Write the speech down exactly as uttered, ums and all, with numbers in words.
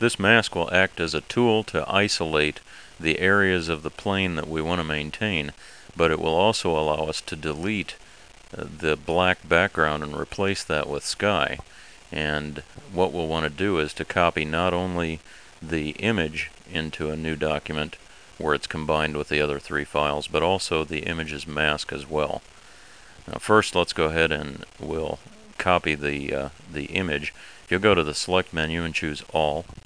This mask will act as a tool to isolate the areas of the plane that we want to maintain, but it will also allow us to delete uh, the black background and replace that with sky. And what we'll want to do is to copy not only the image into a new document where it's combined with the other three files, but also the image's mask as well. Now first, let's go ahead and we'll copy the uh, the image. If you'll go to the select menu and choose all,